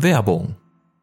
Werbung.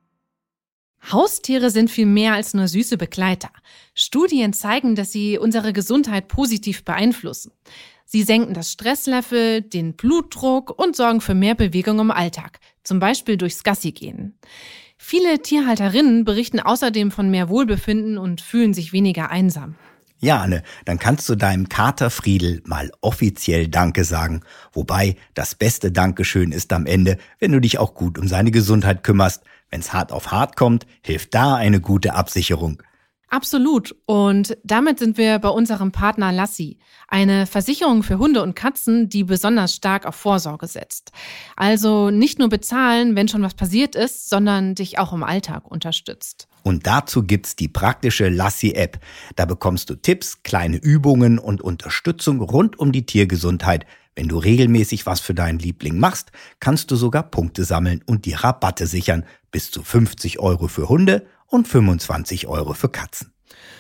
Haustiere sind viel mehr als nur süße Begleiter. Studien zeigen, dass sie unsere Gesundheit positiv beeinflussen. Sie senken das Stresslevel, den Blutdruck und sorgen für mehr Bewegung im Alltag, zum Beispiel durchs Gassigehen. Viele Tierhalterinnen berichten außerdem von mehr Wohlbefinden und fühlen sich weniger einsam. Ja, Anne, dann kannst du deinem Kater Friedel mal offiziell Danke sagen. Wobei, das beste Dankeschön ist am Ende, wenn du dich auch gut um seine Gesundheit kümmerst. Wenn's hart auf hart kommt, hilft da eine gute Absicherung. Absolut. Und damit sind wir bei unserem Partner Lassi, eine Versicherung für Hunde und Katzen, die besonders stark auf Vorsorge setzt. Also nicht nur bezahlen, wenn schon was passiert ist, sondern dich auch im Alltag unterstützt. Und dazu gibt's die praktische Lassi-App. Da bekommst du Tipps, kleine Übungen und Unterstützung rund um die Tiergesundheit. Wenn du regelmäßig was für deinen Liebling machst, kannst du sogar Punkte sammeln und die Rabatte sichern. Bis zu 50 € für Hunde und 25 € für Katzen.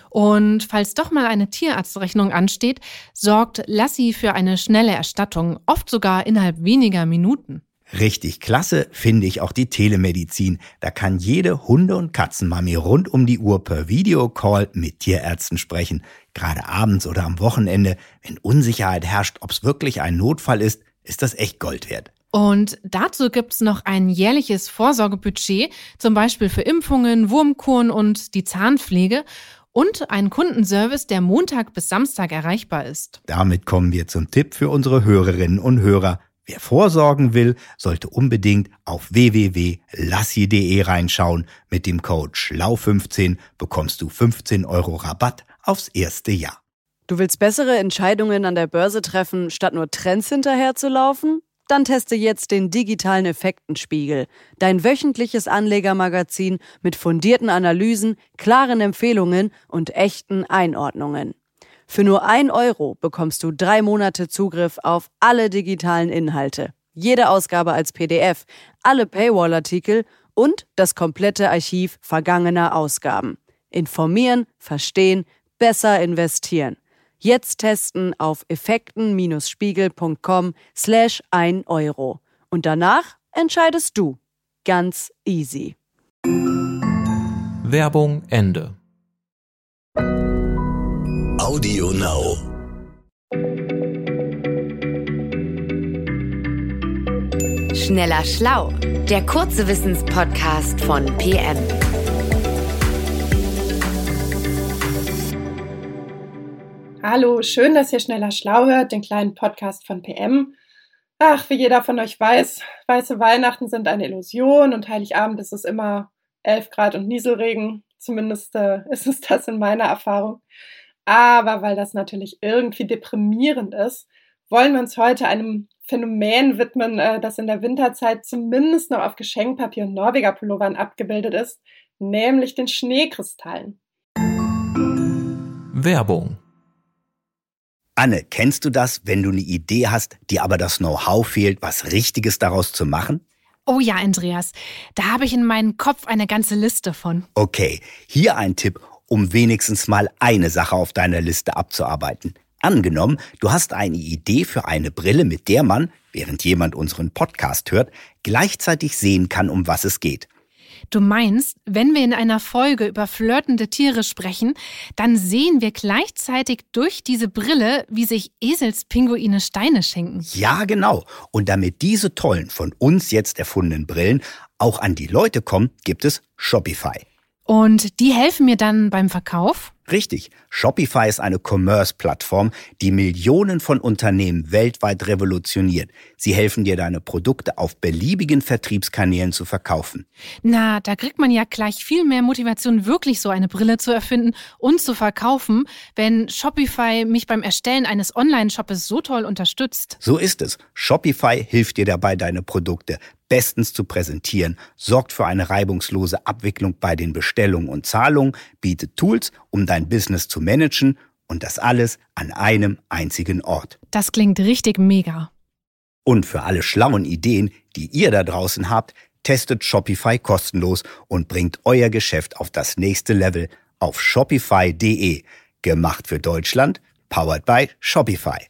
Und falls doch mal eine Tierarztrechnung ansteht, sorgt Lassi für eine schnelle Erstattung, oft sogar innerhalb weniger Minuten. Richtig klasse finde ich auch die Telemedizin. Da kann jede Hunde- und Katzenmami rund um die Uhr per Videocall mit Tierärzten sprechen. Gerade abends oder am Wochenende, wenn Unsicherheit herrscht, ob es wirklich ein Notfall ist das echt Gold wert. Und dazu gibt's noch ein jährliches Vorsorgebudget, zum Beispiel für Impfungen, Wurmkuren und die Zahnpflege und einen Kundenservice, der Montag bis Samstag erreichbar ist. Damit kommen wir zum Tipp für unsere Hörerinnen und Hörer. Wer vorsorgen will, sollte unbedingt auf www.lassi.de reinschauen. Mit dem Code SCHLAU15 bekommst du 15 € Rabatt aufs erste Jahr. Du willst bessere Entscheidungen an der Börse treffen, statt nur Trends hinterherzulaufen? Dann teste jetzt den digitalen Effektenspiegel, dein wöchentliches Anlegermagazin mit fundierten Analysen, klaren Empfehlungen und echten Einordnungen. Für nur 1 € bekommst du 3 Monate Zugriff auf alle digitalen Inhalte, jede Ausgabe als PDF, alle Paywall-Artikel und das komplette Archiv vergangener Ausgaben. Informieren, verstehen, besser investieren. Jetzt testen auf effekten-spiegel.com/1 €. Und danach entscheidest du. Ganz easy. Werbung Ende. Audio Now. Schneller Schlau, der kurze Wissenspodcast von PM. Hallo, schön, dass ihr Schneller Schlau hört, den kleinen Podcast von PM. Ach, wie jeder von euch weiß, weiße Weihnachten sind eine Illusion und Heiligabend ist es immer 11 Grad und Nieselregen. Zumindest ist es das in meiner Erfahrung. Aber weil das natürlich irgendwie deprimierend ist, wollen wir uns heute einem Phänomen widmen, das in der Winterzeit zumindest noch auf Geschenkpapier und Norweger-Pullovern abgebildet ist, nämlich den Schneekristallen. Werbung. Anne, kennst du das, wenn du eine Idee hast, dir aber das Know-how fehlt, was Richtiges daraus zu machen? Oh ja, Andreas, da habe ich in meinem Kopf eine ganze Liste von. Okay, hier ein Tipp, um wenigstens mal eine Sache auf deiner Liste abzuarbeiten. Angenommen, du hast eine Idee für eine Brille, mit der man, während jemand unseren Podcast hört, gleichzeitig sehen kann, um was es geht. Du meinst, wenn wir in einer Folge über flirtende Tiere sprechen, dann sehen wir gleichzeitig durch diese Brille, wie sich Eselspinguine Steine schenken. Ja, genau. Und damit diese tollen, von uns jetzt erfundenen Brillen auch an die Leute kommen, gibt es Shopify. Und die helfen mir dann beim Verkauf? Richtig. Shopify ist eine Commerce-Plattform, die Millionen von Unternehmen weltweit revolutioniert. Sie helfen dir, deine Produkte auf beliebigen Vertriebskanälen zu verkaufen. Na, da kriegt man ja gleich viel mehr Motivation, wirklich so eine Brille zu erfinden und zu verkaufen, wenn Shopify mich beim Erstellen eines Online-Shoppes so toll unterstützt. So ist es. Shopify hilft dir dabei, deine Produkte bestens zu präsentieren, sorgt für eine reibungslose Abwicklung bei den Bestellungen und Zahlungen, bietet Tools, um dein Business zu managen und das alles an einem einzigen Ort. Das klingt richtig mega. Und für alle schlauen Ideen, die ihr da draußen habt, testet Shopify kostenlos und bringt euer Geschäft auf das nächste Level auf shopify.de. Gemacht für Deutschland, powered by Shopify.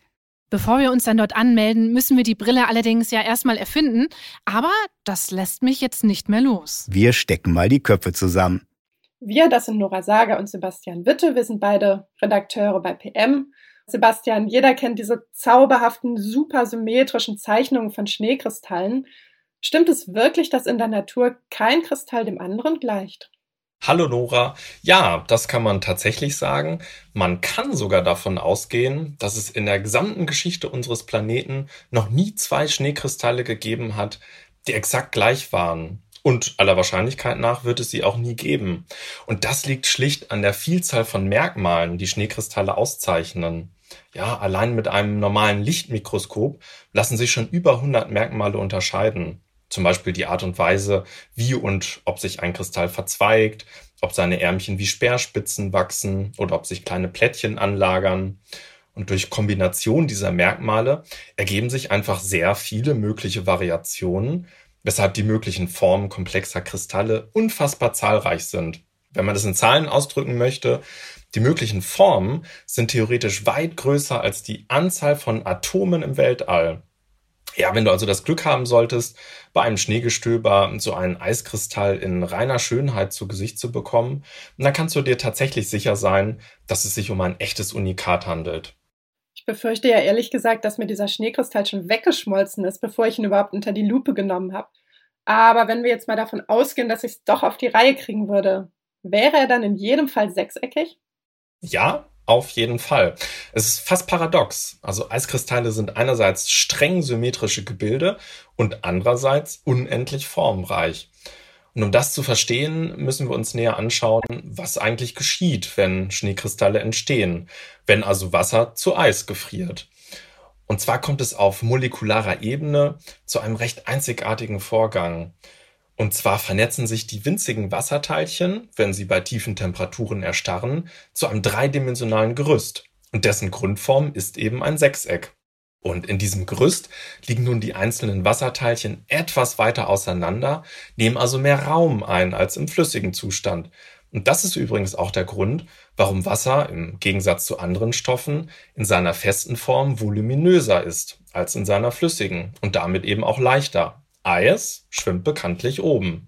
Bevor wir uns dann dort anmelden, müssen wir die Brille allerdings ja erstmal erfinden. Aber das lässt mich jetzt nicht mehr los. Wir stecken mal die Köpfe zusammen. Wir, das sind Nora Sager und Sebastian Witte. Wir sind beide Redakteure bei PM. Sebastian, jeder kennt diese zauberhaften, super symmetrischen Zeichnungen von Schneekristallen. Stimmt es wirklich, dass in der Natur kein Kristall dem anderen gleicht? Hallo Nora. Ja, das kann man tatsächlich sagen. Man kann sogar davon ausgehen, dass es in der gesamten Geschichte unseres Planeten noch nie 2 Schneekristalle gegeben hat, die exakt gleich waren. Und aller Wahrscheinlichkeit nach wird es sie auch nie geben. Und das liegt schlicht an der Vielzahl von Merkmalen, die Schneekristalle auszeichnen. Ja, allein mit einem normalen Lichtmikroskop lassen sich schon über 100 Merkmale unterscheiden. Zum Beispiel die Art und Weise, wie und ob sich ein Kristall verzweigt, ob seine Ärmchen wie Speerspitzen wachsen oder ob sich kleine Plättchen anlagern. Und durch Kombination dieser Merkmale ergeben sich einfach sehr viele mögliche Variationen, weshalb die möglichen Formen komplexer Kristalle unfassbar zahlreich sind. Wenn man das in Zahlen ausdrücken möchte, die möglichen Formen sind theoretisch weit größer als die Anzahl von Atomen im Weltall. Ja, wenn du also das Glück haben solltest, bei einem Schneegestöber so einen Eiskristall in reiner Schönheit zu Gesicht zu bekommen, dann kannst du dir tatsächlich sicher sein, dass es sich um ein echtes Unikat handelt. Ich befürchte ja ehrlich gesagt, dass mir dieser Schneekristall schon weggeschmolzen ist, bevor ich ihn überhaupt unter die Lupe genommen habe. Aber wenn wir jetzt mal davon ausgehen, dass ich es doch auf die Reihe kriegen würde, wäre er dann in jedem Fall sechseckig? Ja, auf jeden Fall. Es ist fast paradox. Also Eiskristalle sind einerseits streng symmetrische Gebilde und andererseits unendlich formreich. Und um das zu verstehen, müssen wir uns näher anschauen, was eigentlich geschieht, wenn Schneekristalle entstehen, wenn also Wasser zu Eis gefriert. Und zwar kommt es auf molekularer Ebene zu einem recht einzigartigen Vorgang. Und zwar vernetzen sich die winzigen Wasserteilchen, wenn sie bei tiefen Temperaturen erstarren, zu einem dreidimensionalen Gerüst. Und dessen Grundform ist eben ein Sechseck. Und in diesem Gerüst liegen nun die einzelnen Wasserteilchen etwas weiter auseinander, nehmen also mehr Raum ein als im flüssigen Zustand. Und das ist übrigens auch der Grund, warum Wasser im Gegensatz zu anderen Stoffen in seiner festen Form voluminöser ist als in seiner flüssigen und damit eben auch leichter. Eis schwimmt bekanntlich oben.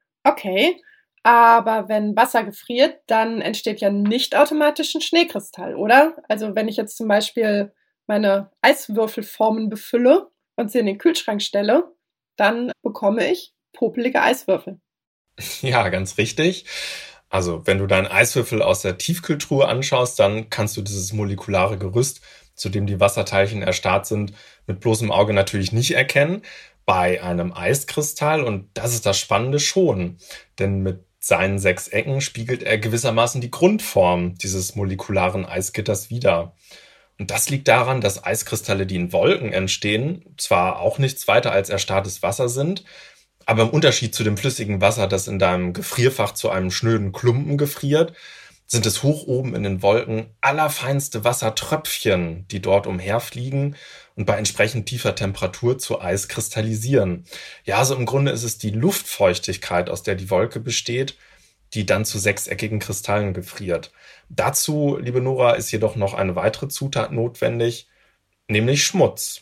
Okay, aber wenn Wasser gefriert, dann entsteht ja nicht automatisch ein Schneekristall, oder? Also wenn ich jetzt zum Beispiel meine Eiswürfelformen befülle und sie in den Kühlschrank stelle, dann bekomme ich popelige Eiswürfel. Ja, ganz richtig. Also wenn du deinen Eiswürfel aus der Tiefkühltruhe anschaust, dann kannst du dieses molekulare Gerüst, zu dem die Wasserteilchen erstarrt sind, mit bloßem Auge natürlich nicht erkennen. Bei einem Eiskristall, und das ist das Spannende, schon. Denn mit seinen 6 Ecken spiegelt er gewissermaßen die Grundform dieses molekularen Eisgitters wider. Und das liegt daran, dass Eiskristalle, die in Wolken entstehen, zwar auch nichts weiter als erstarrtes Wasser sind, aber im Unterschied zu dem flüssigen Wasser, das in deinem Gefrierfach zu einem schnöden Klumpen gefriert, sind es hoch oben in den Wolken allerfeinste Wassertröpfchen, die dort umherfliegen und bei entsprechend tiefer Temperatur zu Eis kristallisieren. Ja, also im Grunde ist es die Luftfeuchtigkeit, aus der die Wolke besteht, die dann zu sechseckigen Kristallen gefriert. Dazu, liebe Nora, ist jedoch noch eine weitere Zutat notwendig, nämlich Schmutz.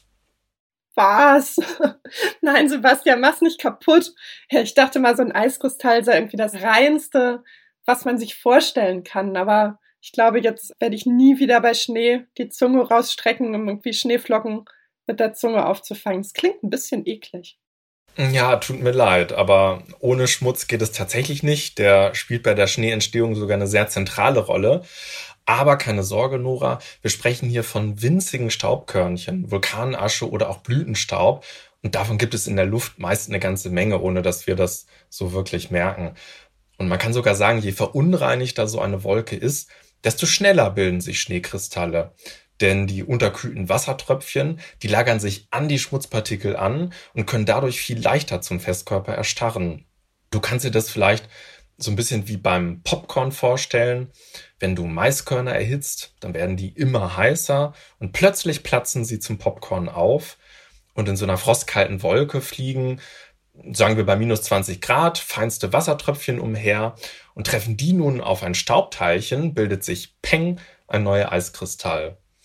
Was? Nein, Sebastian, mach's nicht kaputt. Ja, ich dachte mal, so ein Eiskristall sei irgendwie das Reinste, was man sich vorstellen kann. Aber ich glaube, jetzt werde ich nie wieder bei Schnee die Zunge rausstrecken, um irgendwie Schneeflocken mit der Zunge aufzufangen. Es klingt ein bisschen eklig. Ja, tut mir leid, aber ohne Schmutz geht es tatsächlich nicht. Der spielt bei der Schneeentstehung sogar eine sehr zentrale Rolle. Aber keine Sorge, Nora, wir sprechen hier von winzigen Staubkörnchen, Vulkanasche oder auch Blütenstaub. Und davon gibt es in der Luft meist eine ganze Menge, ohne dass wir das so wirklich merken. Und man kann sogar sagen, je verunreinigter so eine Wolke ist, desto schneller bilden sich Schneekristalle. Denn die unterkühlten Wassertröpfchen, die lagern sich an die Schmutzpartikel an und können dadurch viel leichter zum Festkörper erstarren. Du kannst dir das vielleicht so ein bisschen wie beim Popcorn vorstellen. Wenn du Maiskörner erhitzt, dann werden die immer heißer und plötzlich platzen sie zum Popcorn auf und in so einer frostkalten Wolke fliegen, sagen wir bei minus 20 Grad, feinste Wassertröpfchen umher und treffen die nun auf ein Staubteilchen, bildet sich Peng, ein neuer Eiskristall.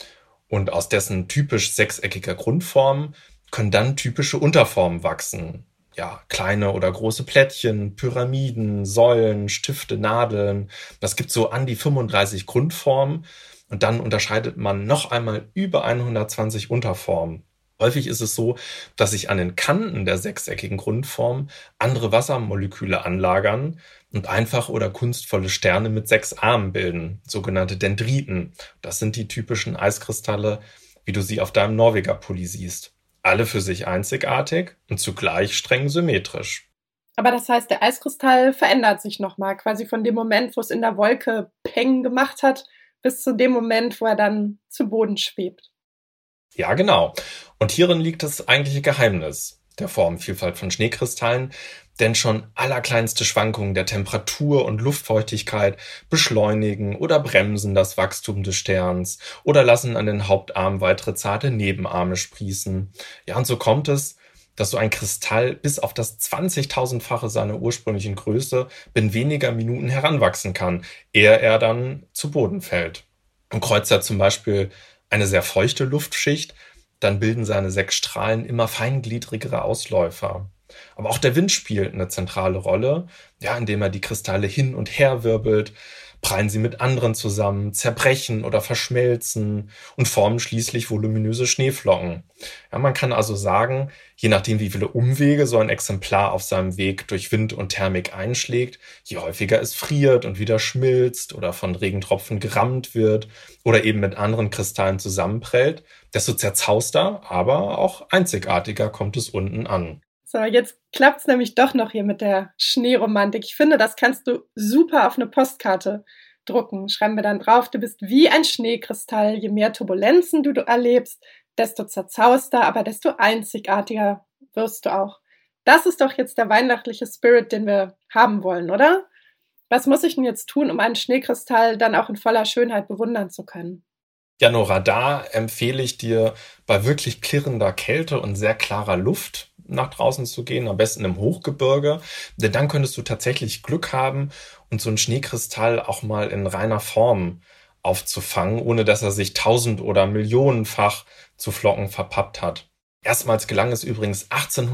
Und aus dessen typisch sechseckiger Grundform können dann typische Unterformen wachsen. Ja, kleine oder große Plättchen, Pyramiden, Säulen, Stifte, Nadeln. Das gibt so an die 35 Grundformen. Und dann unterscheidet man noch einmal über 120 Unterformen. Häufig ist es so, dass sich an den Kanten der sechseckigen Grundform andere Wassermoleküle anlagern und einfache oder kunstvolle Sterne mit 6 Armen bilden, sogenannte Dendriten. Das sind die typischen Eiskristalle, wie du sie auf deinem Norweger-Pulli siehst. Alle für sich einzigartig und zugleich streng symmetrisch. Aber das heißt, der Eiskristall verändert sich nochmal, quasi von dem Moment, wo es in der Wolke Peng gemacht hat, bis zu dem Moment, wo er dann zu Boden schwebt. Ja, genau. Und hierin liegt das eigentliche Geheimnis der Formenvielfalt von Schneekristallen, denn schon allerkleinste Schwankungen der Temperatur und Luftfeuchtigkeit beschleunigen oder bremsen das Wachstum des Sterns oder lassen an den Hauptarmen weitere zarte Nebenarme sprießen. Ja, und so kommt es, dass so ein Kristall bis auf das 20.000-fache seiner ursprünglichen Größe binnen weniger Minuten heranwachsen kann, ehe er dann zu Boden fällt. Und kreuzt er zum Beispiel eine sehr feuchte Luftschicht, dann bilden seine 6 Strahlen immer feingliedrigere Ausläufer. Aber auch der Wind spielt eine zentrale Rolle, ja, indem er die Kristalle hin und her wirbelt, prallen sie mit anderen zusammen, zerbrechen oder verschmelzen und formen schließlich voluminöse Schneeflocken. Ja, man kann also sagen, je nachdem wie viele Umwege so ein Exemplar auf seinem Weg durch Wind und Thermik einschlägt, je häufiger es friert und wieder schmilzt oder von Regentropfen gerammt wird oder eben mit anderen Kristallen zusammenprellt, desto zerzauster, aber auch einzigartiger kommt es unten an. So, jetzt klappt's nämlich doch noch hier mit der Schneeromantik. Ich finde, das kannst du super auf eine Postkarte drucken. Schreiben wir dann drauf, du bist wie ein Schneekristall. Je mehr Turbulenzen du erlebst, desto zerzauster, aber desto einzigartiger wirst du auch. Das ist doch jetzt der weihnachtliche Spirit, den wir haben wollen, oder? Was muss ich denn jetzt tun, um einen Schneekristall dann auch in voller Schönheit bewundern zu können? Ja, Nora, da empfehle ich dir, bei wirklich klirrender Kälte und sehr klarer Luft nach draußen zu gehen, am besten im Hochgebirge, denn dann könntest du tatsächlich Glück haben und so einen Schneekristall auch mal in reiner Form aufzufangen, ohne dass er sich 1000- oder millionenfach zu Flocken verpappt hat. Erstmals gelang es übrigens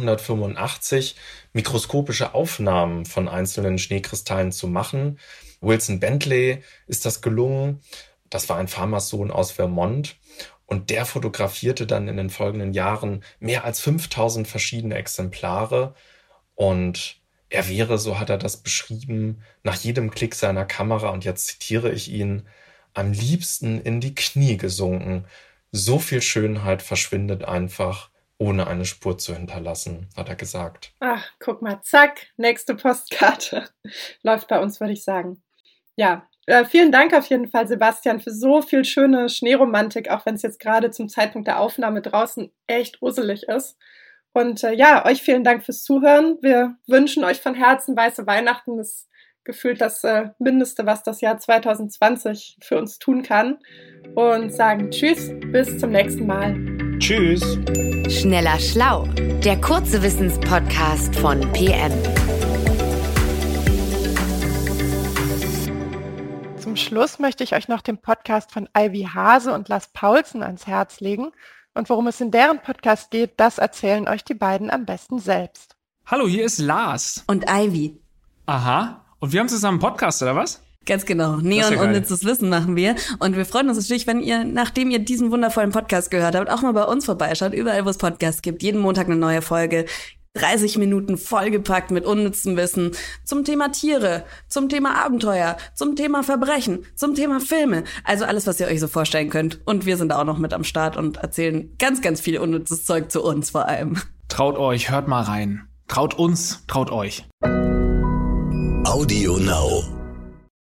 1885, mikroskopische Aufnahmen von einzelnen Schneekristallen zu machen. Wilson Bentley ist das gelungen. Das war ein Farmersohn aus Vermont. Und der fotografierte dann in den folgenden Jahren mehr als 5000 verschiedene Exemplare. Und er wäre, so hat er das beschrieben, nach jedem Klick seiner Kamera, und jetzt zitiere ich ihn, am liebsten in die Knie gesunken. So viel Schönheit verschwindet einfach, ohne eine Spur zu hinterlassen, hat er gesagt. Ach, guck mal, zack, nächste Postkarte. Läuft bei uns, würde ich sagen. Ja, vielen Dank auf jeden Fall, Sebastian, für so viel schöne Schneeromantik, auch wenn es jetzt gerade zum Zeitpunkt der Aufnahme draußen echt uselig ist. Und ja, euch vielen Dank fürs Zuhören. Wir wünschen euch von Herzen weiße Weihnachten. Das ist gefühlt das Mindeste, was das Jahr 2020 für uns tun kann. Und sagen Tschüss, bis zum nächsten Mal. Tschüss. Schneller Schlau, der kurze Wissenspodcast von PM. Zum Schluss möchte ich euch noch den Podcast von Ivy Hase und Lars Paulsen ans Herz legen. Und worum es in deren Podcast geht, das erzählen euch die beiden am besten selbst. Hallo, hier ist Lars. Und Ivy. Aha. Und wir haben zusammen einen Podcast, oder was? Ganz genau. Neon unnützes Wissen machen wir. Und wir freuen uns natürlich, wenn ihr, nachdem ihr diesen wundervollen Podcast gehört habt, auch mal bei uns vorbeischaut. Überall, wo es Podcasts gibt. Jeden Montag eine neue Folge. 30 Minuten vollgepackt mit unnützem Wissen zum Thema Tiere, zum Thema Abenteuer, zum Thema Verbrechen, zum Thema Filme. Also alles, was ihr euch so vorstellen könnt. Und wir sind auch noch mit am Start und erzählen ganz, ganz viel unnützes Zeug zu uns vor allem. Traut euch, hört mal rein. Traut uns, traut euch. Audio Now.